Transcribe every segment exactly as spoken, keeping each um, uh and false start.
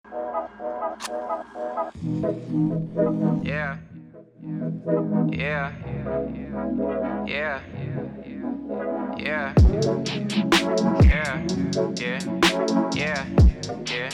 Yeah. Yeah. Yeah. Yeah. Yeah. Yeah. Yeah. Yeah.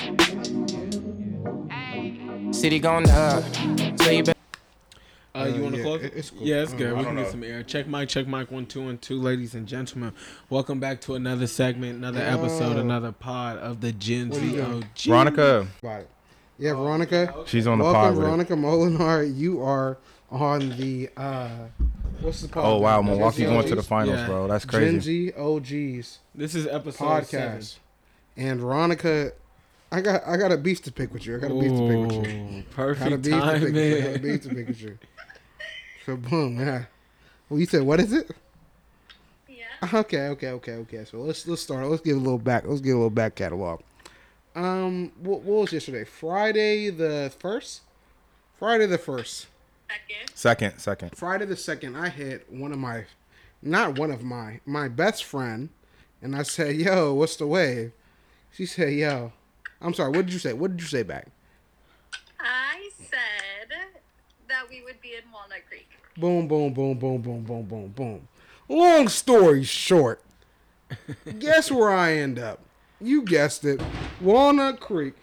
City going up. So you better. Uh, you want to yeah, close? it- it's cool. Yeah, it's I good. don't We know. can get some air. Check mic, check mic. One, two, and two, ladies and gentlemen. Welcome back to another segment, another episode, Oh. another pod of the Gen What are you Z doing? O G. Veronica, Bye. Yeah, Veronica. she's on the Welcome, pod with it. Veronica Molinar. You are on the uh, what's the pod? Oh wow, Gen Milwaukee Z going to the O Gs? finals, Yeah. bro. That's Gen crazy. Z O Gs This is episode podcast. seven. And Veronica, I got I got a beast to pick with you. I got a beast to pick with you. Ooh, Got a perfect beast to pick with you. I got a timing. beast to pick with you. So boom, yeah. Well, you said what is it? Yeah. Okay, okay, okay, okay. So let's let's start. Let's get a little back. Let's get a little back catalog. Um, what, what was yesterday? Friday the first. Friday the first. Second. Second, second. Friday the second. I hit one of my, not one of my, my best friend, and I said, "Yo, what's the wave?" She said, "Yo, I'm sorry. What did you say? What did you say back?" I said that we would be in Walnut Creek. Boom, boom, boom, boom, boom, boom, boom, boom. Long story short, guess where I end up? You guessed it, Walnut Creek.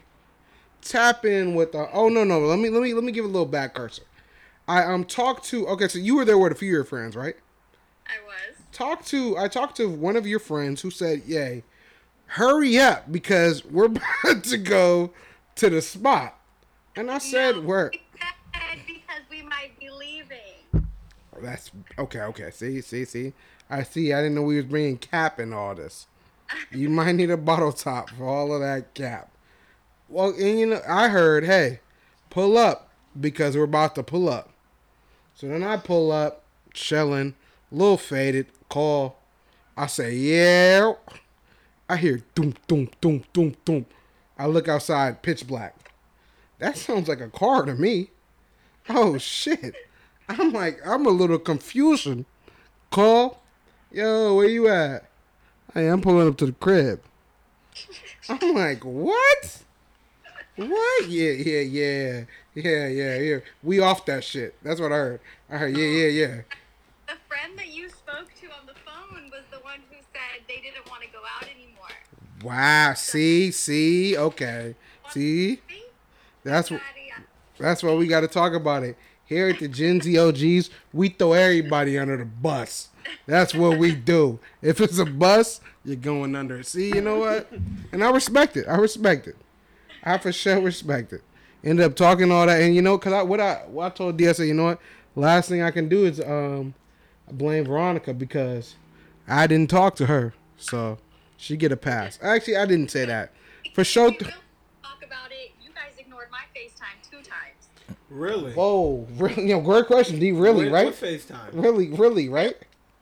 Tap in with the. Oh no no. Let me let me let me give a little back cursor. I um talked to. Okay, so you were there with a few of your friends, right? I was. Talked to. I talked to one of your friends who said, "Yay, hurry up because we're about to go to the spot." And I said, No, "Where?" we said because we might be leaving. That's okay. Okay. See, see, see. I see. I didn't know we was bringing cap in all this. You might need a bottle top for all of that cap. Well, and you know, I heard, hey, pull up because we're about to pull up. So then I pull up, chilling, a little faded. Call. I say, yeah. I hear doom, doom, doom, doom, doom. I look outside, pitch black. That sounds like a car to me. Oh shit. I'm like, I'm a little confusion. Call. Yo, where you at? Hey, I'm pulling up to the crib. I'm like, what? What? Yeah, yeah, yeah. Yeah, yeah, yeah. We off that shit. That's what I heard. I heard, yeah, yeah, yeah. The friend that you spoke to on the phone was the one who said they didn't want to go out anymore. Wow. See, see, okay. See? See? That's what Daddy, I- that's why we gotta talk about it. Here at the Gen Z O Gs, we throw everybody under the bus. That's what we do. If it's a bus, you're going under. See, you know what? And I respect it. I respect it. I for sure respect it. Ended up talking all that, and you know, cause I what I what I told D, I said, you know what? Last thing I can do is um blame Veronica because I didn't talk to her, so she get a pass. Actually, I didn't say that. For sure. We will talk about it. You guys ignored my FaceTime two times. Really? Whoa, really? You know, great question, D. Really, What- right? What FaceTime? Really, really, right?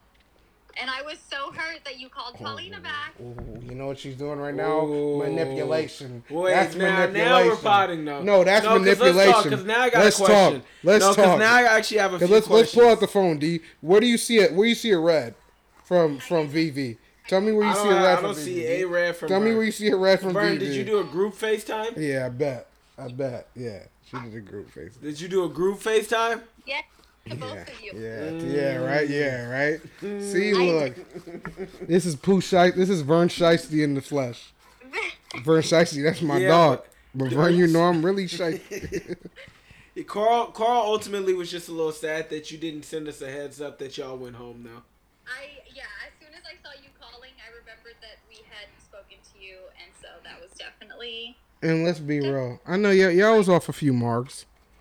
And I was so hurt that you called Paulina back. Ooh, you know what she's doing right now? Ooh. Manipulation. Wait, that's now, manipulation. now we're potting though. No, that's no, manipulation. Because now I got let's a question. talk. Let's no, talk. now I actually have a few let's questions. let's pull out the phone, D. Where do you see it? Where do you see it red from from V V? Tell me where you I see don't, it red I from don't V V. see a red from Tell me Vern. where you see it red from Vern, V V. did you do a group FaceTime? Yeah, I bet. I bet. Yeah, she did a group face. Did you do a group FaceTime? Yes, to both Yeah, of you. yeah, Mm. yeah, right, yeah, right. See, I- look, this is Pooh Shiesty. This is Vern Shiesty in the flesh. Vern Shiesty, that's my Yeah, dog. but- But Vern, you know I'm really Shiesty. Yeah, Carl, Carl ultimately was just a little sad that you didn't send us a heads up that y'all went home now. I yeah, as soon as I saw you calling, I remembered that we had spoken to you, and so that was definitely And let's be real. I know y'all, y'all was off a few marks.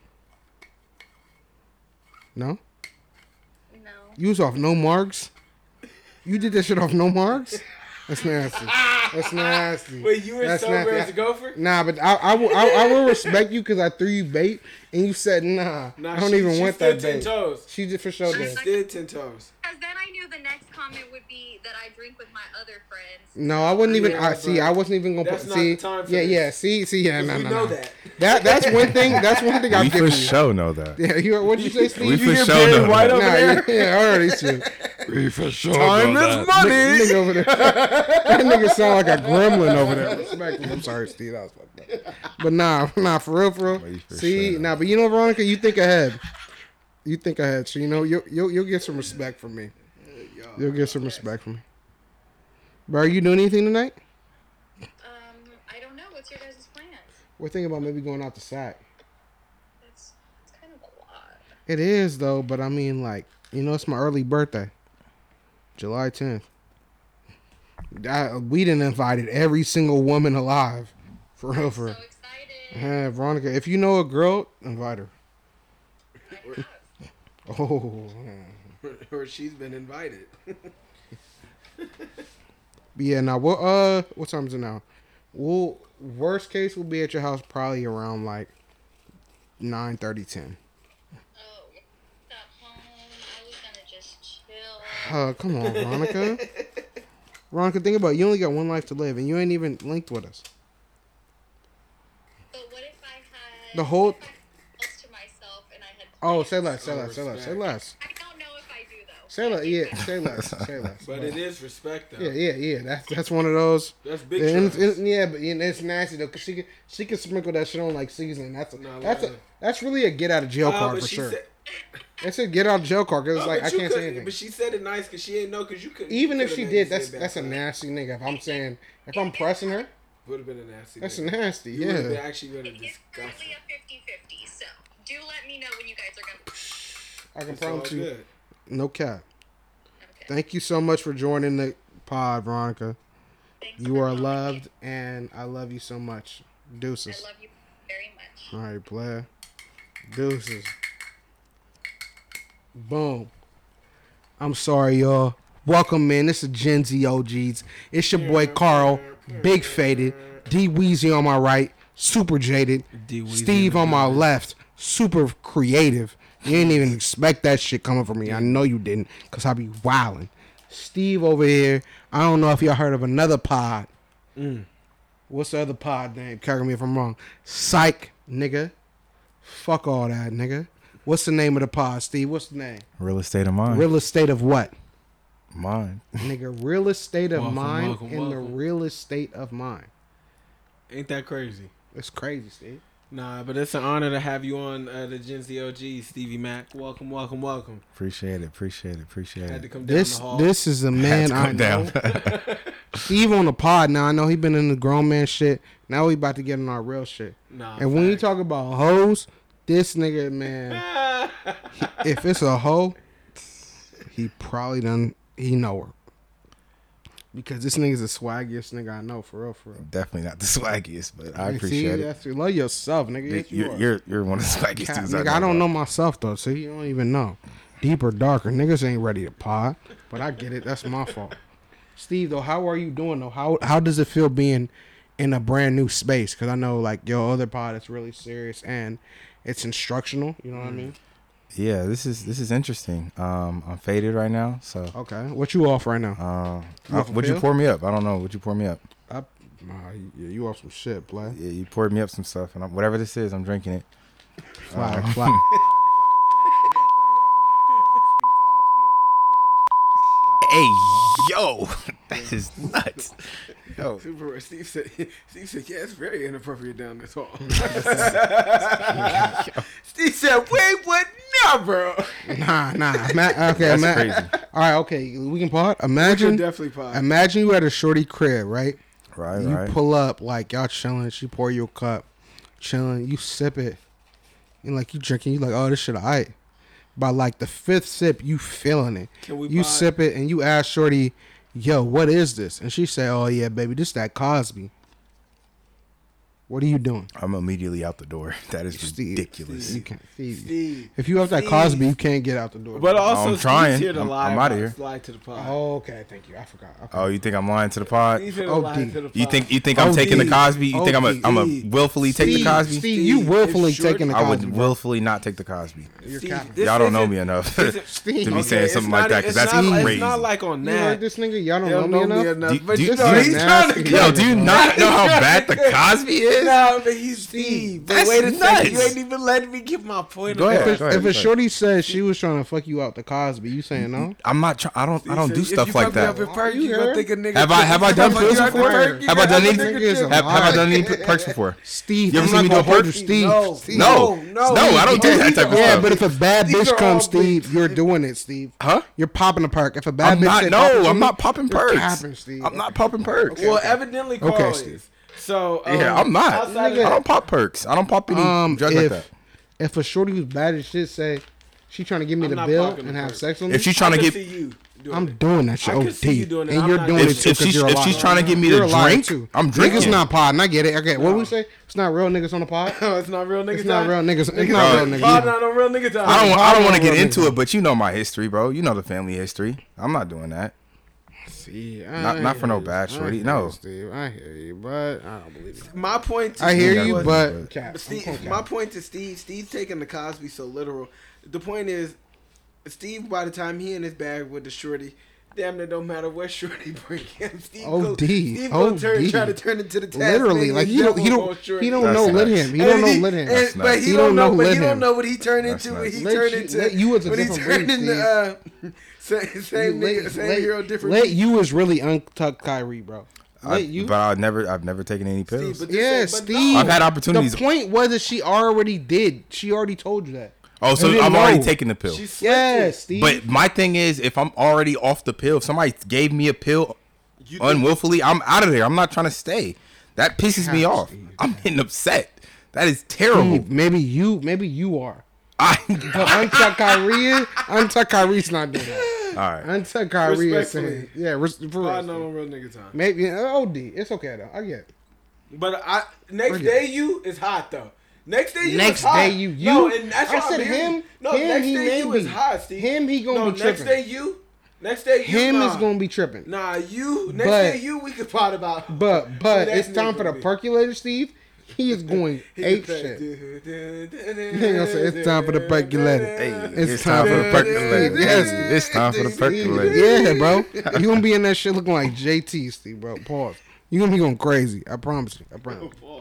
No? no. You was off no marks? You did that shit off no marks? That's nasty. That's nasty. Wait, you were That's sober nasty. as a gopher? Nah, but I, I, will, I, I will respect you because I threw you bait and you said, nah, Nah, I don't she- even she want stood that ten bait. toes. She did for sure She did. did ten toes. Because then I knew the next comment would be that I drink with my other friends. No, I wasn't even. Yeah, I see. but I wasn't even gonna that's put. not See, the time for yeah, this. yeah. See, see, yeah. 'Cause No, we no, know no. that. That that's one thing. That's one thing We I've for given you. sure know that. Yeah, you. What'd you say, Steve? We You for hear sure Barry know White that. over Nah, there? yeah, yeah, I already too. We for sure Time know is that. money. Nigga over there. That nigga sound like a gremlin over there. Respectfully. I'm sorry, Steve. That was fucked up. But nah, nah, for real, for real. Wait for See, sure. nah, but you know, Veronica, you think ahead. You think ahead. So, you know, you'll, you'll, you'll get some respect from me. You'll get some respect from me. Bro, are you doing anything tonight? Um, I don't know. What's your guys' plans? We're thinking about maybe going out to Sac. That's, that's kind of a lot. It is, though, but I mean, like, you know, it's my early birthday. July tenth. I, we done invited every single woman alive. For real, for So real. excited. Yeah, Veronica, if you know a girl, invite her. I have. Oh, Or she's been invited. but yeah. Now, what? Uh, what time is it now? We'll worst case, we'll be at your house probably around like nine thirty, ten. Oh, got home. I was gonna just chill. Uh, come on, Veronica. Veronica, think about it. You only got one life to live, and you ain't even linked with us. But what if I had The whole- what if I had close to myself and I had Oh, plans? say less, say Oh, less, say less, say respect. less. I don't know if I do though. Say less, yeah, say less, say less. But it is respect, though. Yeah, yeah, yeah. That's that's one of those. That's big And it's- trust. it- yeah, but and it's nasty though, cause she can she can sprinkle that shit on like seasoning. That's a, No, that's a, like- that's really a get out of jail Oh, card but for she sure. said- It's a get out of jail card because it's Oh, like but I you can't say couldn't- anything. But she said it nice because she didn't know because you couldn't. Even you if she could've did, made that's it that's a back. nasty nigga. If I'm saying if I'm pressing her, Would have been a nasty. that's nigga. nasty. You would've been Yeah, actually been a It's disgusting. currently a fifty-fifty, so do let me know when you guys are gonna. I can It's all promise you, good. no cap. Okay. Thank you so much for joining the pod, Veronica. Thanks You for are calling me. loved, and I love you so much. I Deuces. love you very much. All right, player. Deuces. Boom. I'm sorry, y'all. Welcome, man. This is Gen Z O Gs. It's your boy Carl, Big Faded, D Weezy on my right, super jaded, D Weezy Steve in the on my building. left, super creative. You didn't even expect that shit coming from me. I know you didn't, because I be wildin'. Steve over here, I don't know if y'all heard of another pod. What's the other pod name? Correct me if I'm wrong. Psych, nigga. Fuck all that, nigga. What's the name of the pod, Steve? What's the name? Real estate of mine. Real estate of what? Mine. Nigga, real estate of Welcome, mind welcome, in the welcome. real estate of mind. Ain't that crazy? It's crazy, Steve. Nah, but it's an honor to have you on uh, the Gen Z O G, Stevie Mac. Welcome, welcome, welcome. Appreciate it. Appreciate it. Appreciate Had to it. come down This the hall. this is a man I Come know. down. Steve on the pod now. I know he been in the grown man shit. Now we about to get in our real shit. Nah, And when you facts. talk about hoes, this nigga, man, if it's a hoe, he probably done, he know her. Because this nigga's the swaggiest nigga I know, for real, for real. Definitely not the swaggiest, but I See, appreciate it. that's, love yourself, nigga. Yes, you You're, are. you're you're one of the swaggiest Cat, dudes nigga, I I know. don't bro. know myself, though, so you don't even know. Deeper, darker. Niggas ain't ready to pod, but I get it. That's my fault. Steve, though, how are you doing, though? How how does it feel being in a brand new space? Because I know, like, your other pod is really serious and it's instructional. You know what I mean? Yeah, this is this is interesting. Um, I'm faded right now, so Okay. What you off right now? uh, You uh, off a would you pill? pour me up? I don't know. Would you pour me up? I, nah, you, you off some shit, play. Yeah, you poured me up some stuff, and I'm, whatever this is, I'm drinking it. Fly, Uh, fly. Hey, yo, that is nuts. Yo, Super, Steve said, Steve said, yeah, it's very inappropriate down this hall. Steve said, wait, what? No, bro. Nah, nah. Ma- okay, That's ima- crazy. All right, okay. We can pod. We can Imagine, definitely pod. imagine you at a shorty crib, right? right, You right. pull up, like, y'all chilling. She pour you a cup, chilling. You sip it. And, like, you drinking. You like, oh, this shit all right. By, like, the fifth sip, you feeling it. Can we You pod? sip it, and you ask shorty, yo, what is this? And she say, oh, yeah, baby, this that Cosby. What are you doing? I'm immediately out the door. That is Steve, ridiculous. You can't, Steve. Steve. If you have that Steve. Cosby, you can't get out the door. But also, I'm Steve's trying. here to I'm- lie I'm outta about- here. Fly to the pod. Oh, okay. Thank you. I forgot. Okay. Oh, you think I'm lying to the pod? Steve's here to Oh, lie D. to the pod. You think you think I'm Oh, taking the D. Cosby? You think I'm a Oh, I'm a D. willfully take the Steve, Cosby? Steve, you willfully if Shorty- taking the I Cosby. would bro. willfully not take the Cosby. You're Steve, capping. this Y'all don't know isn't- me enough this to is- Steve. be Okay, saying it's something not- like that because it's that's not, crazy. It's not like on You that. heard this nigga? Y'all don't They know don't me know me enough? enough. Do- but do- you do know, you- he's nasty trying to nigga. Yo, get do you it. not know how He's trying bad to the get it. Cosby is? is? Nah, but he's Steve. But That's wait a second, you nuts. ain't even letting me give my point. Go ahead. If, go a, if go a shorty says she was trying to fuck you out the Cosby, you saying no? I'm not. Try- I don't. I don't do If stuff you like fuck me up that. in perk, You you gonna heard? think a nigga. Have I- have I done Fuck pills you out in before? perk, you Have I got done a any- nigga Niggas chill. are Have, have I Why? done any p- perks before? Steve, You ever I'm seen me not do a gonna hold perk? you, Steve. No, Steve. No, no, no, I don't do that type of Yeah, stuff. but if a bad These bitch are all comes, big- Steve, you're doing it, Steve. Huh? You're popping a perk. If a bad I'm bitch not. say No, popping I'm something, not popping you're perks. capping, Steve. I'm not popping perks. Well, evidently Carl Okay, is. Steve. So um, Yeah, I'm not. outside of Nigga. I that- don't pop perks. I don't pop any Um, drugs if like that. if a shorty who's bad as shit say she trying to give me I'm the not bill popping and the have perk. sex with me, If she's trying I to could get, see you doing I'm it. doing that shit. I O could see you D, doing it. and I'm you're not doing doing it if, too if because she's you're a if liar. she's trying to give me You're the a liar drink, too. I'm Niggas drinking. not podding. I get it. Okay, what we say? It's not real niggas on the pod. Oh, it's not real niggas. It's not time? real niggas. It's Niggas not real real niggas. Pod niggas. not on real niggas. time. I don't. I don't want to Real get into niggas. it, but you know my history, bro. You know the family history. I'm not doing that. See, Not- I not for hear no you. bad I shorty, hear no. you, Steve. I hear you, but I don't believe it. My point. To I hear Steve you, was- but cap. But I'm Steve, cool, my cap. point to Steve, Steve's taking the Cosby so literal. The point is, Steve, by the time he in his bag with the shorty, damn it don't matter what shorty bring him. Steve O D, go, Steve go turn, O D. try to turn into the Literally, Tasmanian like he don't, he devil on don't, shorty. he don't That's know lit nuts. him. He And don't know he- lit him. and- That's but nuts. he, He don't don't know. know But he lit don't him. know what he turned That's into. When nuts. he Let turned you- into. let you was a when he different turned breed, into uh, same same Let- nigga, same let- hero, different. Let beat. you is really untucked Kyrie, bro. I, Let you. but I've never. I've never taken any Steve, pills. but this Yeah, ain't- but Steve. no. I've had opportunities. The point was that she already did. She already told you that. Oh, so You didn't I've already know. taken the pill. She slipped Yeah, it. Steve. But my thing is, if I'm already off the pill, if somebody gave me a pill You think- unwillfully, I'm out of there. I'm not trying to stay. That pisses me Gosh, off. Steve. I'm getting upset. That is terrible. Steve, maybe you, maybe you are. I, But untucked Kyrie, is- untucked Kyrie's not doing that. all right. Untucked Kyrie is Respectfully. saying, yeah, res- for Pod real. not on real nigga time. Maybe uh, O D. It's okay though. I get it. But I next Okay. day you is hot though. Next day you Next is hot. day you- No, you- and that's I what said I'm hearing. him- No, him, next he day may you is be. hot, Steve. Him, he gonna no, be next tripping. day you. Next day you. Him nah. is gonna be tripping. Nah, you. Next But- day you. We could pot about. But but That it's time nigga for the be- percolator, Steve. He is going He ape could shit. play- He gonna say, "It's time for the percolator." Hey, It's it's, time time for the for- percolator. Yes. Hey, it's time for the percolator. Yeah, bro. You gonna be in that shit looking like J T, Steve, bro. Pause. You gonna be going crazy. I promise you. I promise. Pause.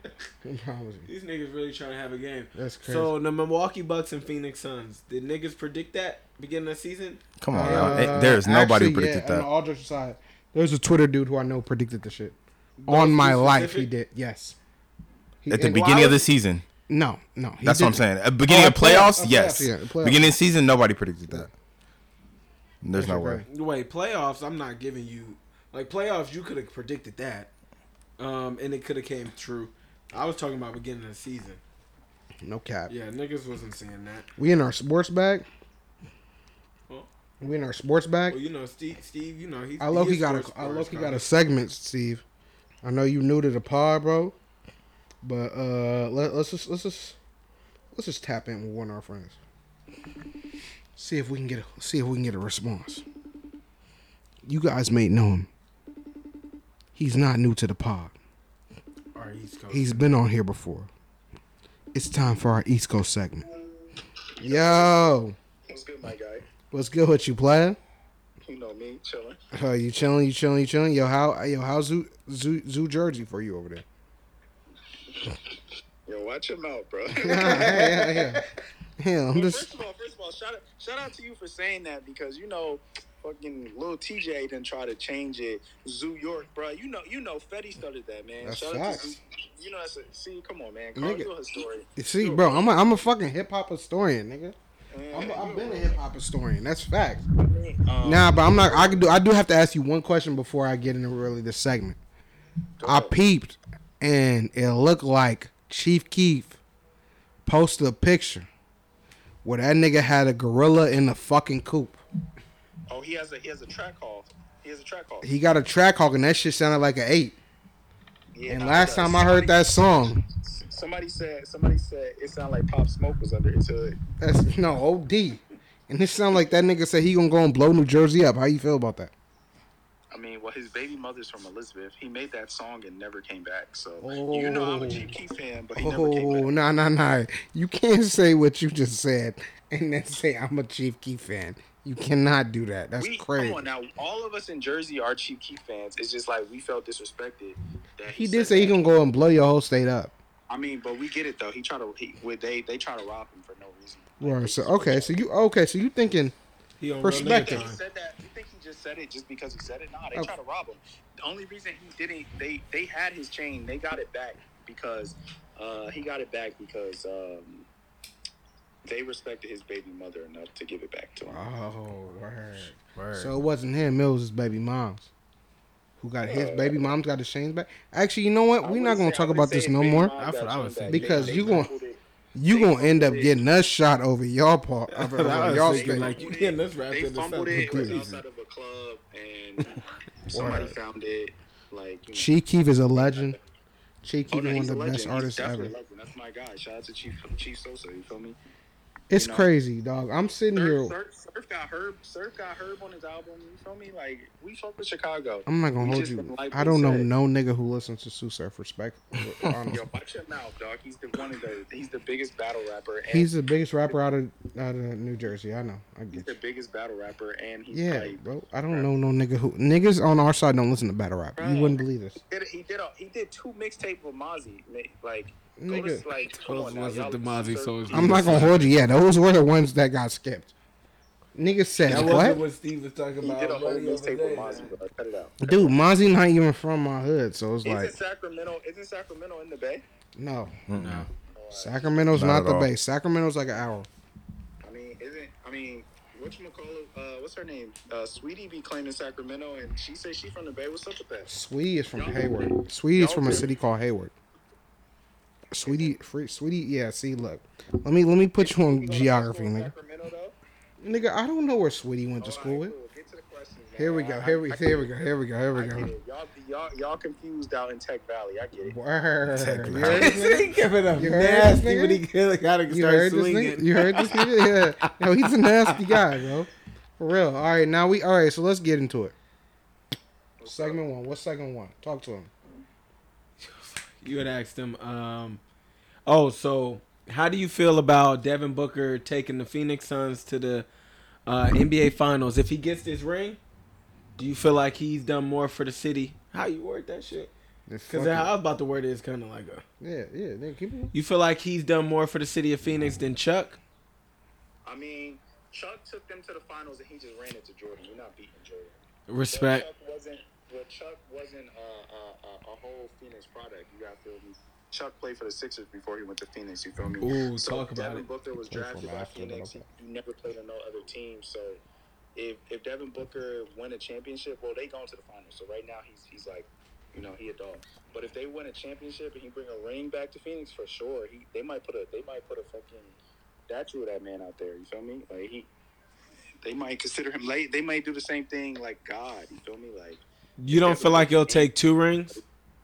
I promise you. These niggas really trying to have a game. That's crazy. So the Milwaukee Bucks and Phoenix Suns. Did niggas predict that beginning of the season? Come on, Uh, y'all. There's nobody actually, who predicted yeah, On that. the Aldrich side, there's a Twitter dude who I know predicted the shit. Those On my two life, he specific? did. Yes. He, At the and- beginning of the season. No, no. he That's what I'm did- saying. At the beginning Oh, of playoffs, playoffs, uh, yes. playoffs, yeah, playoffs. Beginning of season, nobody predicted that. There's no way. That's Wait, playoffs. I'm not giving you like playoffs. You could have predicted that, um, and it could have came true. I was talking about beginning of the season. No cap. Yeah, niggas wasn't saying that. We in our sports bag. Well, We in our sports bag. well you know, Steve. Steve, you know, he. I love he he is got a sports- I love sports he got a guy. segment, Steve. I know you new to the pod, bro. But uh let, let's just let's just let's just tap in with one of our friends. See if we can get a see if we can get a response. You guys may know him. He's not new to the pod. Our East Coast. He's been on here before. It's time for our East Coast segment. Yo, What's good, my guy? what's good with you, player? You know me, chilling. Uh, you chilling? You chilling? You chilling? Yo, how yo how's Zoo Zoo, Zoo Jersey for you over there? Yo, watch your mouth, bro. yeah, yeah, yeah. Yeah, I'm Well, just. first of all, first of all, shout out, shout out to you for saying that because you know, fucking Lil T J didn't try to change it. Zoo York, bro. You know, you know, Fetty started that, man. That's shout out facts. to Zoo. You know, that's a, see, come on, man. Carl, Nigga. you're a historian. See, You're bro, a- I'm a, I'm a fucking hip hop historian, nigga. Man, I'm a, I've you're been a a- hip hop historian. That's facts. Um, Nah, but I'm not. I can do. I do have to ask you one question before I get into really the segment. go I ahead. peeped, and it looked like Chief Keef posted a picture where that nigga had a gorilla in the fucking coop. Oh, he has a he has a track hall. He has a track hall. He got a track hawk, and that shit sounded like an eight. Yeah, And nah, last he does. time I heard that song, somebody said somebody said it sounded like Pop Smoke was under his hood. that's no O D. And it sounded like that nigga said he gonna go and blow New Jersey up. How you feel about that? I mean, well, his baby mother's from Elizabeth. He made that song and never came back. So you know I'm a Chief Keef fan, but he never came Oh, back. nah, nah, nah. You can't say what you just said and then say I'm a Chief Keef fan. You cannot do that. That's we, crazy. Come on now. All of us in Jersey are Chief Keef fans. It's just like we felt disrespected. That He he did said say he that. can go and blow your whole state up. I mean, but we get it though. He tried to. He, with they they try to rob him for no reason. Right. So okay. So you okay? So you thinking? He on Perspective. He said that. You think he just said it just because he said it? Nah, they Okay. try to rob him. The only reason he didn't, they they had his chain. They got it back because uh, he got it back because um, they respected his baby mother enough to give it back to him. Oh, word. Word. So it wasn't him. It was his baby mom's. Who got his baby mom's got his chains back? Actually, you know what? I We're would not gonna say- I talk would about say this his no baby more. mom That's got what I was chain back. thinking. Because They- you they gon- fumbled it. You They gonna end up fumbled it. getting us shot over y'all part. Over, I over was y'all thinking, state. like, you getting us wrapped They into fumbled something it. It was crazy. outside of a club, and somebody Word. found it. Like, you know. Chief Keef is a legend. Chief Oh Keef no, is one he's of a the legend. best He's artists definitely ever. a legend. That's my guy. Shout out to Chief Chief Sosa. You feel me? It's You know, crazy, dog. I'm sitting here. Surf, Surf, Surf got Herb. Surf got Herb on his album. You feel me? Like we fuck with Chicago. I'm not gonna We hold just you. didn't like I what don't he know said. no nigga who listens to Sue Surf. Respect. Honestly. Yo, watch your mouth, dog. He's the one of the. He's the biggest battle rapper. And He's the biggest rapper out of out of New Jersey. I know. I he's get the you. biggest battle rapper, and he's Yeah, like, bro. I don't know no nigga who niggas on our side don't listen to battle rap. You Bruh. wouldn't believe this. He did, he did, a, he did two mixtape with Mozzie. Like, go Nigga. to, like, come Those on now, wasn't y'all the listen to Mozzie Surf. songs. I'm not gonna hold you. Yeah, those were the ones that got skipped. Niggas said That what? wasn't what Steve was talking He about. did a whole money over mixtape there, with Mozzie, man. bro. Cut it out. Dude, Mozzie not even from my hood, so it's Isn't like Sacramento? Isn't Sacramento in the Bay? no. No. Sacramento's Not not, at the all. base. Sacramento's like an hour. I mean, isn't I mean, whatchamacallit, uh, what's her name? Uh, Sweetie be claiming Sacramento, and she says she from the Bay. What's up with that? Sweetie is from Y'all- Hayward. Sweetie is y'all from a really- city called Hayward. Sweetie, free, Sweetie, yeah. See, look, let me let me put you on You go to geography, school in nigga. Sacramento, though? Nigga, I don't know where Sweetie went to All school right, with. cool. Get to the questions, man. Here we I- go. I- Here we I here we get go. it. Here we go. Here I we get go. it. Y'all, y'all, y'all confused out in Tech Valley. I get it. Word. Tech You Valley. heard this nigga? he giving up You heard this nasty nigga? when he gotta You start heard this swinging. nigga? You heard this nigga? Yeah. No, he's a nasty guy, bro. For real. All right, now we. All right, so let's get into it. Segment one. What's segment one? Talk to him. You had asked him. Um, oh, so how do you feel about Devin Booker taking the Phoenix Suns to the uh, N B A Finals? If he gets this ring, do you feel like he's done more for the city? How you word that shit? Because how I was about to word it is kind of like a. Yeah, yeah. Nigga, keep it. You feel like he's done more for the city of Phoenix than Chuck? I mean, Chuck took them to the finals, and he just ran it to Jordan. You're not beating Jordan. Respect. But Chuck wasn't. But Chuck wasn't uh, uh, uh, a whole Phoenix product. You got to feel me. Chuck played for the Sixers before he went to Phoenix. You feel me? Ooh, so talk about Devin it. Booker was Played for drafted him by after, but Phoenix. okay. He, he never played on no other team. So if if Devin Booker win a championship, well, they going to the finals. So right now he's he's like, you know, he a dog. But if they win a championship and he bring a ring back to Phoenix, for sure, he they might put a they might put a fucking statue of that man out there. You feel me? Like he, they might consider him late. They might do the same thing like God. You feel me? Like. You don't feel like he'll take two rings?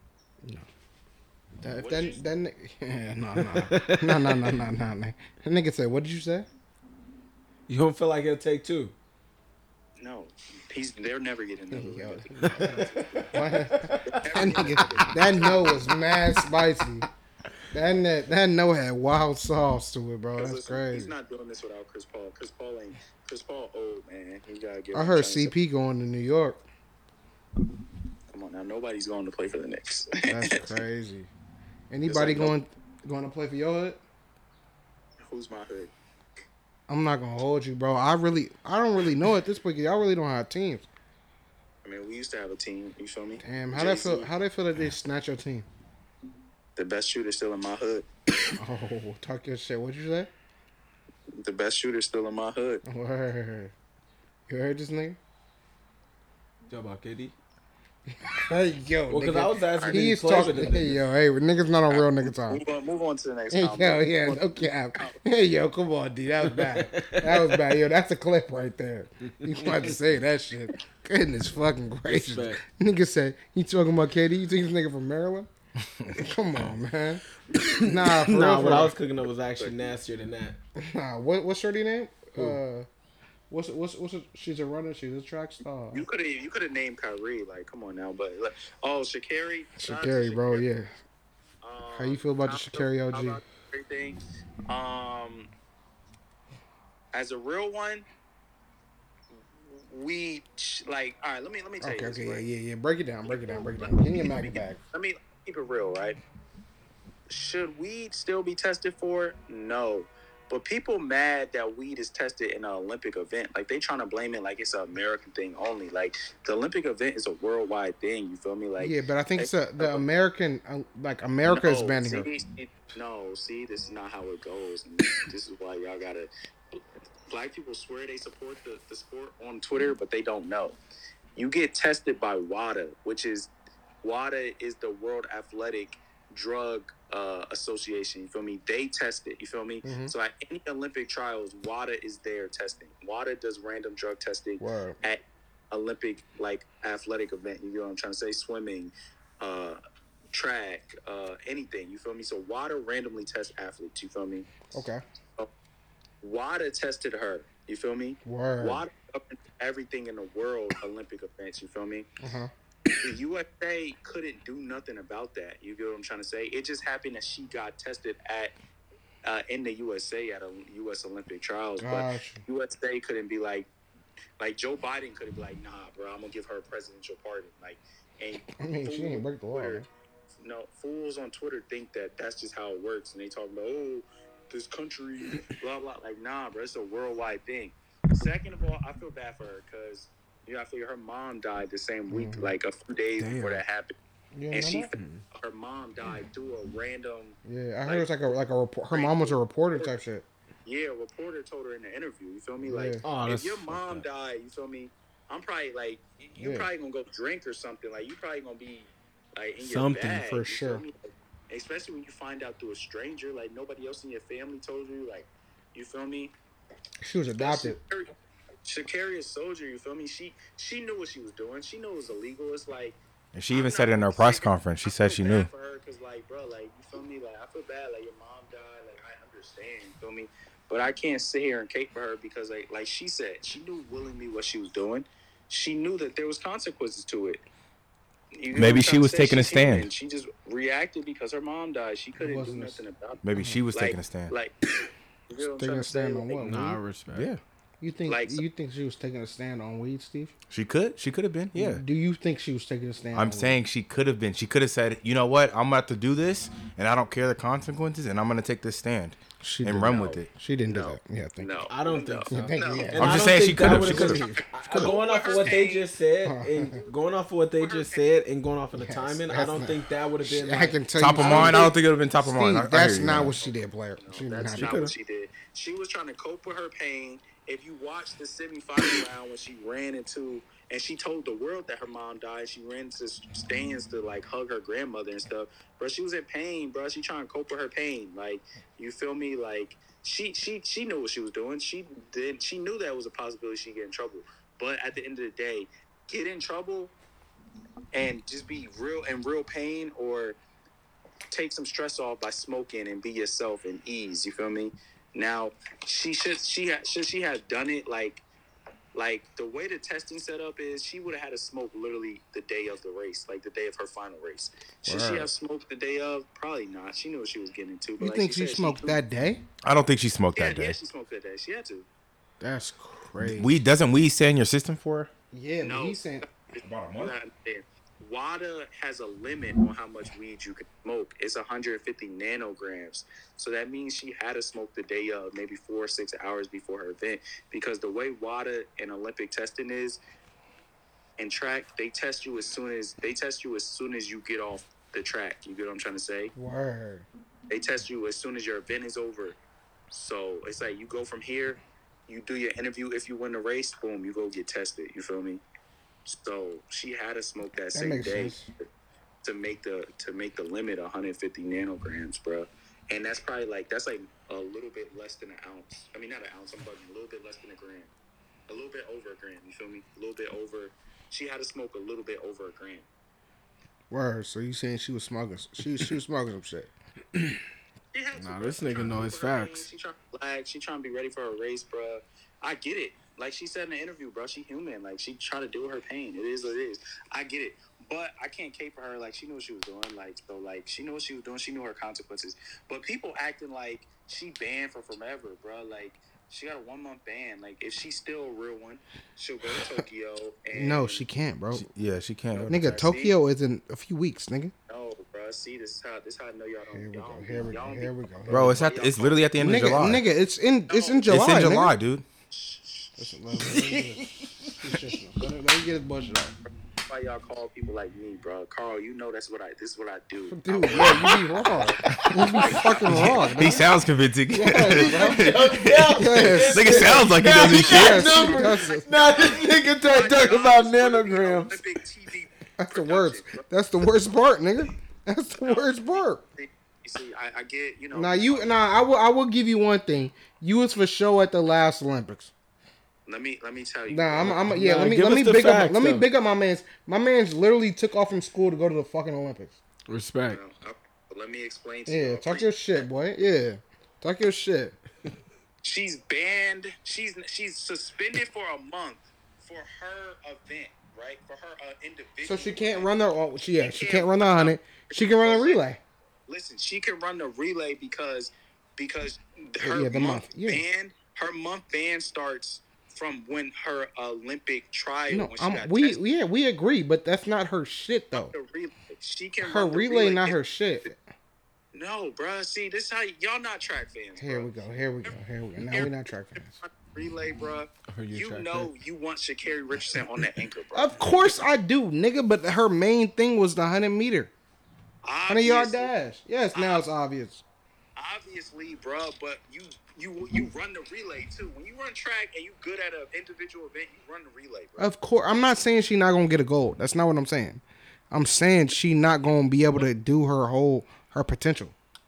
That, if What that, did you that, ni- yeah, no, no, no, no, no, no, no, no. That nigga said, "What did you say?" You don't feel like he'll take two? No, he's they're never getting another Yo, ring. what? That nigga, that no was mad spicy. That ne- that no had wild sauce to it, bro. Because That's listen, he's crazy. not doing this without Chris Paul. Chris Paul ain't Chris Paul old, man. He gotta get. I him heard chance. C P going to New York. Come on now, nobody's going to play for the Knicks. That's crazy. Anybody like no- going going to play for your hood? Who's my hood? I'm not gonna hold you, bro. I really, I don't really know at this point. 'Cause y'all really don't have teams. I mean, we used to have a team. You feel me? Damn, how that Jay-Z, feel? How they feel that they snatch your team? The best shooter still in my hood. Oh, talk your shit. What'd you say? The best shooter still in my hood. Word. You heard this nigga? Talk about K D? Hey, yo, Well, because nigga. I was asking if he He's played talking. with them Hey, niggas. yo, hey, niggas not on real nigga time. Move on, move on to the next. Hey, combo. yo, yeah, no cap. Hey, yo, come on, D. That was bad. That was bad. Yo, that's a clip right there. You want to say that shit. Goodness fucking gracious. Respect. Nigga said, you talking about K D? You think this nigga from Maryland? Come on, man. Nah, for Nah, real, what for I real. was cooking up was actually nastier than that. Nah, what, what's Shorty name? Uh, what's, what's, what's, a, she's a runner. She's a track star. You could have you could have named Kyrie. Like, come on now, but like, oh, Sha'Carri. shout out to Sha'Carri, bro, Sha'Carri. yeah. Um, How you feel about the how- Sha'Carri O G? how about Everything. Um, as a real one, we like? All right, let me let me tell Okay, you this. okay, yeah, Right? yeah, yeah. Break it down, break it down, break it Let down. me, Give me a let me, mag bag. let me keep it real, right? Should weed still be tested for? No. But people mad that weed is tested in an Olympic event. Like, they trying to blame it like it's an American thing only. Like, the Olympic event is a worldwide thing. You feel me? Like, Yeah, but I think eh, it's a, the American, uh, like America is no, banning see, her. see, no, see, this is not how it goes. And this, this is why y'all gotta. Black people swear they support the, the sport on Twitter, but they don't know. You get tested by WADA, which is WADA is the World Athletic Drug uh, Association. You feel me? They test it. You feel me? Mhm. So at any Olympic trials, WADA is there testing. WADA does random drug testing Word. at Olympic like athletic event. You know what I'm trying to say? Swimming, uh, track, uh, anything. You feel me? So WADA randomly tests athletes. You feel me? Okay. WADA tested her. You feel me? Word. WADA governs everything in the world Olympic events. You feel me? Uh-huh. The U S A couldn't do nothing about that. You get what I'm trying to say? It just happened that she got tested at uh, in the U S A at a U S Olympic trials, but Gosh. U S A couldn't be like, like Joe Biden couldn't be like, nah, bro, I'm gonna give her a presidential pardon. Like, and I mean, she didn't break the law. Twitter, Man. no, fools on Twitter think that that's just how it works, and they talk about, oh, this country, blah blah. Like, nah, bro, it's a worldwide thing. Second of all, I feel bad for her because you know I figure her mom died the same week, Mhm. like a few days Damn. before that happened, You and know she, that? her mom died through a random. Yeah, I heard it's like a like a report. Her mom was a reporter type shit. Yeah, a reporter told her in the interview. You feel me? Yeah. Like, Oh, if that's your fucked mom up. died, you feel me? I'm probably like, you Yeah. probably gonna go drink or something. Like, you probably gonna be like in Something, your bag, for you sure. Feel me? Like, especially when you find out through a stranger, like nobody else in your family told you. Like, you feel me? She was adopted. Shakaria's soldier. You feel me? She she knew what she was doing. She knew it was illegal. It's like. And she even I'm said it not in her gonna press sit- conference. She I said feel she bad knew. for her because, like, bro, like, you feel me? Like, I feel bad. Like, your mom died. Like, I understand. You feel me? But I can't sit here and cape for her because, like, like she said, she knew willingly what she was doing. She knew that there was consequences to it. You know Maybe what I'm she trying to was say? taking a She's human. stand. She just reacted because her mom died. She couldn't do wasn't a- nothing about it. Maybe she was Like, taking a stand. like, you know what I'm Taking trying a to stand say? on Like, what? Nah, I Weed? respect. Yeah, You think Like- you think she was taking a stand on weed, Steve? she could. She could have been. Yeah. Do you think she was taking a stand? I'm on saying she could have been. She could have said, you know what? I'm about to do this, and I don't care the consequences, and I'm going to take this stand weed? She and did run not. with it. She didn't do No. that. Yeah, thank No. I don't no. think so. you. Thank No. you. Yeah. And I'm I just don't saying think she that could've- would've she could've. been- I- Going off of what they just said and going off of what they just said and going off of the Yes, timing, I that's don't not- think that would have been I like, can tell Top you. of I don't mind? I think- don't think it would have been top of mind. I- I Steve, hear that's you, not man. what she did, player. No, She didn't that's have not to. what she did. She was trying to cope with her pain. If you watch the semifinal round when she ran into and she told the world that her mom died, she ran into stands to like hug her grandmother and stuff. Bro, she was in pain, bro. She trying to cope with her pain. Like, you feel me? Like she she she knew what she was doing. She did. She knew that was a possibility she'd get in trouble. But at the end of the day, get in trouble and just be real in real pain or take some stress off by smoking and be yourself and ease. You feel me? Now she should she ha, should she have done it like like the way the testing set up is she would have had to smoke literally the day of the race, like the day of her final race. Should she Word. have smoked the day of? Probably not. She knew what she was getting into. But You like think she she said, smoked she, that day? I don't think she smoked Yeah, that day. yeah, she smoked that day. She had to. That's crazy. Weed doesn't weed stay in your system for her? Yeah, No. but he's saying About a You're not understanding. WADA has a limit on how much weed you can smoke. It's one hundred fifty nanograms. So that means she had to smoke the day of, maybe four or six hours before her event. Because the way WADA and Olympic testing is, and track, they test you as soon as they test you as soon as you get off the track. You get what I'm trying to say? word. They test you as soon as your event is over. So it's like you go from here, you do your interview. If you win the race, boom, you go get tested. You feel me? So she had to smoke that, That same makes day sense. to make the to make the limit one hundred fifty nanograms, bro. And that's probably like that's like a little bit less than an ounce. I mean, not an ounce. I'm bugging. A little bit less than a gram. A little bit over a gram. You feel me? A little bit over. She had to smoke a little bit over a gram. Word. So you saying she was smoking? She she was smoking some shit. She had to, Nah, bro. this She nigga trying to know cope his with her pain. facts. She trying to relax. She trying to be ready for her race, bro. I get it. Like she said in the interview, bro, she human. Like she trying to deal with her pain. It is what it is. I get it. But I can't cape for her. Like she knew what she was doing. Like so, like she knew what she was doing. She knew her consequences. But people acting like she banned for forever, bro. Like she got a one month ban. Like if she's still a real one, she'll go to Tokyo. And No, she can't, bro. She, yeah, she can't. Nigga, Tokyo is in a few weeks, nigga. No, bro. See, this is how this is how I know y'all don't. Here we y'all go. don't Here be- we y'all go. don't Here be- we go. Bro, it's at the, it's literally at the end Nigga, of July. nigga, it's in it's in July. it's in nigga. July, dude. Listen, let me- let me get it. Let me let me get his bullshit out. Why y'all call people like me, bro? Carl, you know that's what I. This is what I do. Dude, bro, you be wrong. You be fucking wrong. He nigga. sounds convincing. Yes. Nigga sounds like he does this shit. Yes, he does it. Now this nigga try to talk about nanograms. Olympic T V That's the worst. That's the worst part, nigga. That's the worst part. You see, I, I get, you know. Now you, now I will, I will give you one thing. You was for show at the last Olympics. Let me let me tell you. Nah, I'm, I'm yeah. Nah, let me give let us me the big up. facts, Let me though. big up my man's. My man's literally took off from school to go to the fucking Olympics. Respect. Uh, let me explain to Yeah, you. talk your shit, boy. Yeah, talk your shit. She's banned. She's she's suspended for a month for her event, right? For her uh, individual. So she can't event. run the. Oh, she yeah, she can't run the hundred. She can run a relay. Listen, she can run the relay because because her Yeah, the month, month, yeah. ban her month ban starts from when her Olympic trial. No, when she I'm, got we tested. yeah we agree, but that's not her shit though. The relay. She can Her run the relay, not If- her shit. No, bruh. See, this is how y'all not track fans. Here bruh. we go. Here we go. Here we go. Now we're not track fans. Relay, bruh. heard you You track know you want Sha'Carri Richardson on that anchor, bro. Of course I do, nigga. But her main thing was the hundred meter, hundred yard Obviously- dash. Yes, now it's obvious. Obviously, bruh, but you you you run the relay too. When you run track and you good at an individual event, you run the relay, bro. Of course, I'm not saying she not gonna get a gold. That's not what I'm saying. I'm saying she not gonna be able to do her whole her potential.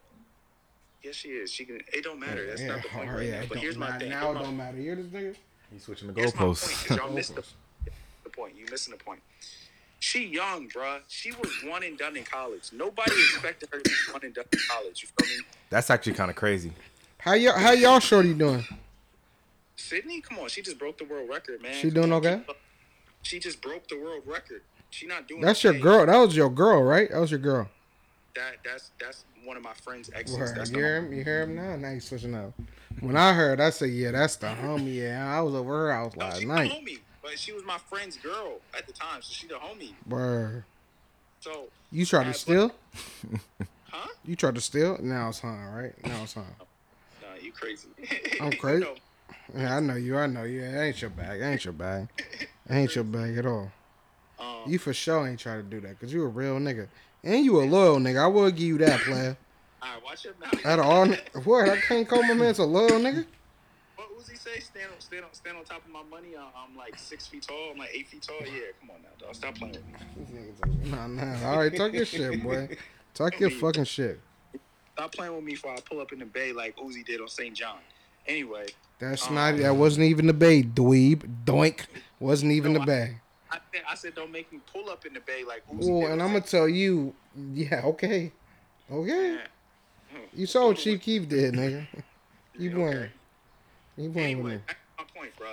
Yes, she is. She can. It don't matter. That's not the point oh, right yeah, now. it But don't here's my matter. thing. Now Here's it my, don't matter. You hear this nigga? He's switching the here's my point. goalposts. 'Cause y'all missed the, the point. You missing the point. She young, bruh. She was one and done in college. Nobody expected her to be one and done in college. You feel me? That's actually kind of crazy. How y'all how y'all shorty doing? Sydney, come on. She just broke the world record, man. She Come doing on, okay? keep up. She just broke the world record. She not doing. That's your okay. girl. That was your girl, right? That was your girl. That that's that's one of my friend's exes. Word. That's You the hear him? You hear him now? Now he's switching up. When I heard, I said, "Yeah, that's the homie." Yeah, I was over her house No, last she night. the homie, but she was my friend's girl at the time, so she the homie. Word. So You tried to uh, steal? huh? You tried to steal? Now it's Han, right? Now it's Han. Nah, you crazy. I'm You crazy. know, Yeah, I know you. I know you. It ain't your bag. It ain't your bag. It ain't your bag at all. um, You for sure ain't try to do that because you a real nigga. And you a loyal nigga. I will give you that, player. all right, watch your mouth. Out of all, what? I can't call my man a loyal nigga? What Uzi say? Stand on, stand on, stand on top of my money. I'm, I'm like six feet tall. I'm like eight feet tall. Yeah, come on now, dog. Stop playing with me. Nah, nah. All right, talk your shit, boy. Talk your fucking shit. Stop playing with me before I pull up in the bay like Uzi did on Saint John. Anyway, That's Um, not. That wasn't even the bay, dweeb. Doink. Wasn't even No, the bay. I said, I said don't make me pull up in the bay like Uzi Well, did. and on I'm gonna Saint- tell you. Yeah. Okay. Okay. You saw what Chief Keef did, nigga. You Yeah, playing? okay. You playing Anyway, with me? back to my point, bro.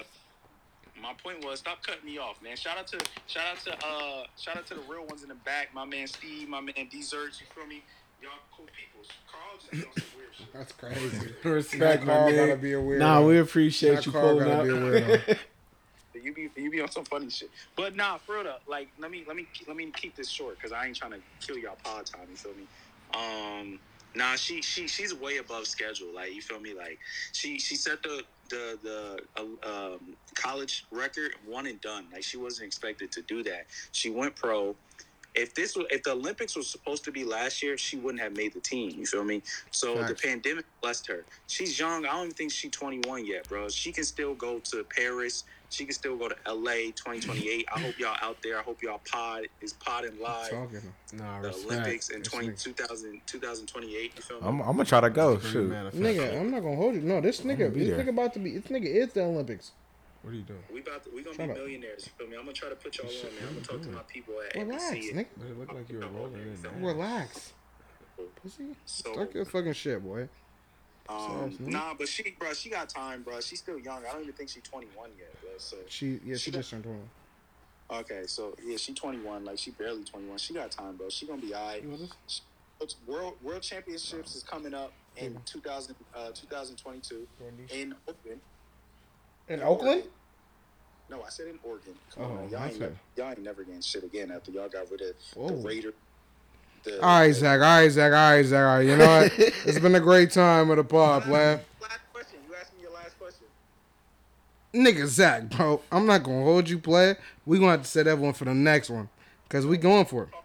My point was stop cutting me off, man. Shout out to shout out to uh shout out to the real ones in the back. My man Steve, my man Desserts, you feel me? Y'all cool people. Carl just be on some weird shit. That's crazy. Respect, my Carl gotta man. be a weirdo. Nah, we appreciate That you Carl pulling gotta up. be a weirdo. You be you be on some funny shit. But nah, for real though, like let me let me let me keep this short because I ain't trying to kill y'all pod time. You feel me? Um, nah, she she she's way above schedule. Like you feel me? Like she she set the the the uh, um, college record one and done. Like she wasn't expected to do that. She went pro. If this was, if the Olympics was supposed to be last year, she wouldn't have made the team. You feel me? So Facts. the pandemic blessed her. She's young. I don't even think she's twenty-one yet, bro. She can still go to Paris. She can still go to L A twenty twenty-eight. I hope y'all out there. I hope y'all pod is podding live. Talking. Nah, The respect. Olympics in This twenty, nigga. two thousand, two thousand twenty-eight. You feel me? I'm, I'm gonna try to go. Pretty Shoot. manifest. Nigga, I'm not gonna hold you. No, this nigga, be this there. nigga about to be. This nigga is the Olympics. What are you doing? We about to, we gonna Shut be up. millionaires. You feel me? I'm gonna try to put y'all on, man. I'm gonna talk to my people at Relax, N B C. nigga. But it looked like you were rolling in there. Relax. Pussy. So, Talk your fucking shit, boy. um, Sorry, nah, but she, bro, she got time, bro. She's still young. I don't even think she's twenty-one yet, bro. So, She, yeah, she She just turned twenty. okay, so yeah, she twenty-one. Like she barely twenty-one. She got time, bro. She gonna be alright. You want this? It's World World Championships is coming up in two thousand uh two thousand twenty-two in Oakland. In Oakland? No, I said in Oregon. Come Oh, on, y'all ain't, okay. never, y'all ain't never getting shit again after y'all got rid of Whoa. the Raider. The, All right, Zach. All right, Zach. All right, Zach. All right. You know what? It's been a great time with the pod, lad. Last question. You asked me your last question. Nigga, Zach, bro. I'm not gonna hold you, play. We gonna have to set everyone for the next one, cause we going for it.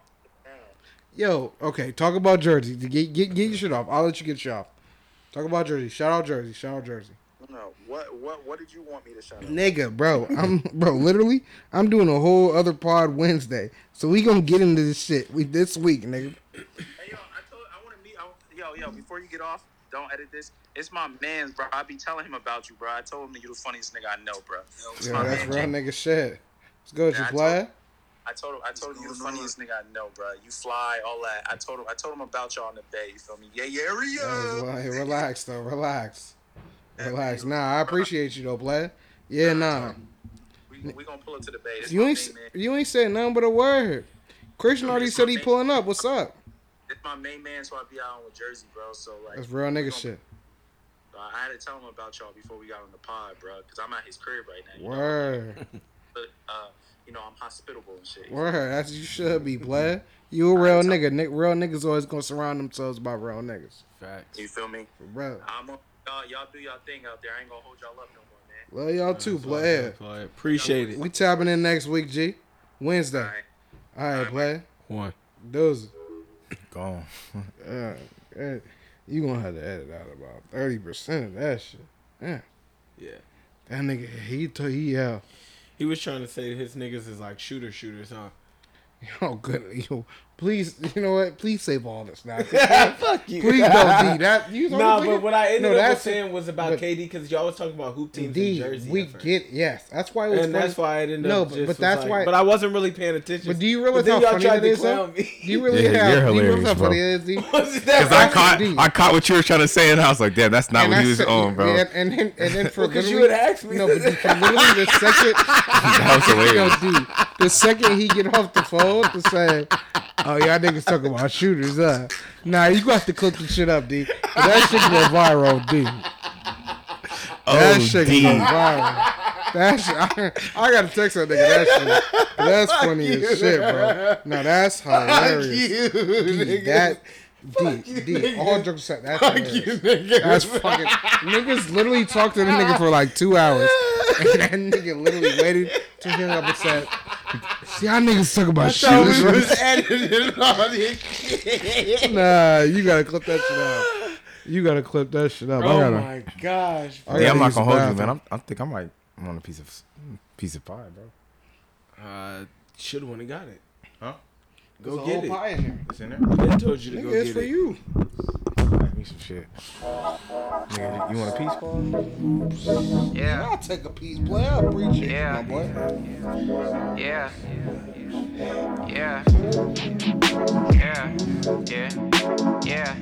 Yo, okay. Talk about Jersey. Get get get your shit off. I'll let you get your off. Talk about Jersey. Shout out Jersey. Shout out Jersey. No, what what what did you want me to shout out? Nigga, bro, I'm bro. Literally, I'm doing a whole other pod Wednesday, so we gonna get into this shit we this week, nigga. Hey yo, I told I want to meet. I, yo yo, before you get off, don't edit this. It's my man's, bro. I be telling him about you, bro. I told him that you the funniest nigga I know, bro. It's Yeah, my that's man, real Jay. nigga shit. Let's go, Yeah, you I play. told- I told him, I told him you the funniest nigga I know, bro. You fly, all that. I told him, I told him about y'all in the Bay. You feel me? Yeah, yeah, yeah. Hey, relax though, relax, relax. Nah, I appreciate you though, play. Yeah, nah. We, we gonna pull up to the Bay. This You my ain't main man. you ain't saying nothing but a word. Christian already said he pulling up. What's up? It's my main man, so I be out with Jersey, bro. So like, That's real we nigga gonna- shit. I had to tell him about y'all before we got on the pod, bro, because I'm at his crib right now. You know? Word, But, uh, you know, I'm hospitable and shit. word. That's you should be, play. You a real nigga. Nick, real niggas always gonna surround themselves by real niggas. Facts. You feel me? For real. I'm a, y'all, y'all do y'all thing out there. I ain't gonna hold y'all up no more, man. Love y'all too, play. Play. Appreciate it. We tapping in next week, G. Wednesday. All right. All right, play. One. Those. Gone. Uh, eh, you gonna have to edit out about thirty percent of that shit. Yeah. Yeah. That nigga, he told he yeah. He was trying to say his niggas is like shooter shooters, huh? Oh, good. Yo, please, you know what? Please save all this now. Fuck you. Please don't, D. That you know Nah, what I'm but what I ended No, up that's- saying was about but- K D because y'all was talking about hoop teams D, in Jersey. we at first. get yes. That's why it was and funny. that's why I ended No, up but- just but was that's like- why- But I wasn't really paying attention. But do you realize But then how y'all funny tried that to is? clown though? me. Do you really Yeah, have? you're do you realize hilarious, how bro. funny it is, D? Because Because I caught, D. I caught what you were trying to say, and I was like, damn, that's not And what he I was said- on, bro. And, and then, and then for Because you literally- had asked me. No, but the- for literally the second, That was hilarious. yo, D, the second he get off the phone to say, "Oh, y'all niggas talking about shooters," uh, nah, you got to clip the shit up, D. That shit go viral, D. That Oh, shit D. go viral. That shit, I, I gotta text that nigga that shit. That's funny as shit, bro. No, that's hilarious. D, that D, D, all jokes aside, that's hilarious. That's fucking niggas literally talked to the nigga for like two hours, and that nigga literally waited to hang up and said, "See, y'all niggas talk about So we shooters." was editing all this shit. Nah, you gotta clip that shit up. You gotta clip that shit up. I Oh gotta. my gosh. I Yeah, gotta I'm not use the gonna hold you, bathroom. man. I'm, I think I might want a piece of piece of pie, bro. Uh, should have went and got it. Huh? Go There's a get whole it. pie in there. It's in there. I told you to Nigga, go it's get for it. you. Give me some shit. Nigga, you want a piece, Paul? Yeah, I'll take a piece, play. I appreciate Yeah. you, my boy. yeah, yeah, yeah, yeah, yeah,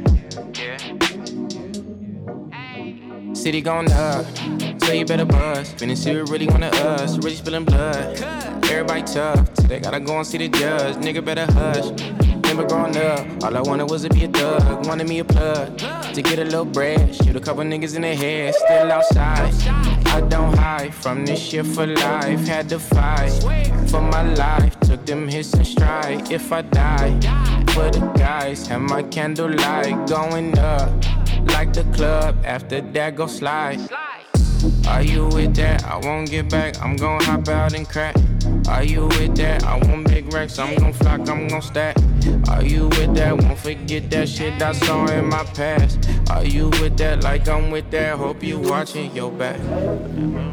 yeah. City going up, so you better buzz. Finna see who really wanna us, really spilling blood. Everybody tough, today gotta go and see the judge. Nigga better hush. Remember growing up, all I wanted was to be a thug. Wanted me a plug to get a little bread. Shoot a couple niggas in the head, still outside. I don't hide from this shit for life. Had to fight for my life. Took them hits in stride. If I die, for the guys, have my candlelight going up like the club. After that, go slide. Are you with that? I won't get back. I'm gon' hop out and crack. Are you with that? I want big racks. I'm gon' flock. I'm gon' stack. Are you with that? Won't forget that shit I saw in my past. Are you with that? Like I'm with that. Hope you watching your back. Hope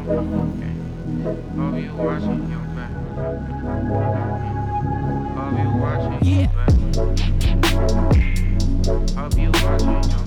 you watching your back. Hope you watching your back. Hope you watching your back.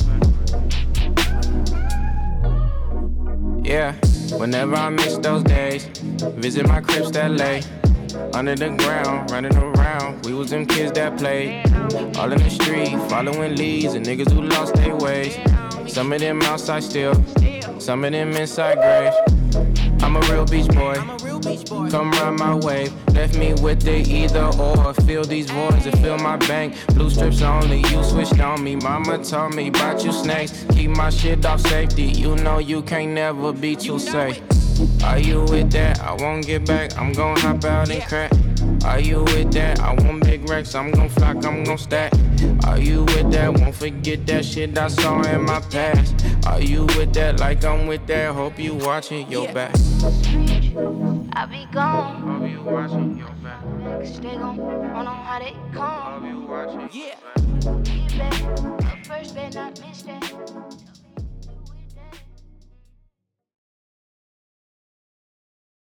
Yeah, whenever I miss those days, visit my cribs that lay. Under the ground, running around, we was them kids that played. All in the street, following leads and niggas who lost their ways. Some of them outside still, some of them inside graves. I'm a real beach boy, come ride my wave. Left me with the either or, fill these voids and fill my bank. Blue strips only, you switched on me. Mama told me about you snakes, keep my shit off safety. You know you can't never be too safe. Are you with that? I won't get back, I'm gon' hop out and crack. Are you with that? I want big racks, I'm gon' flock, I'm gon' stack. Are you with that? Won't forget that shit I saw in my past. Are you with that? Like I'm with that, hope you watching your back. I be gone. Hope you watching your back. Cause they gon' run on how they come. Hope you watching your back. Get back, but first better not miss that.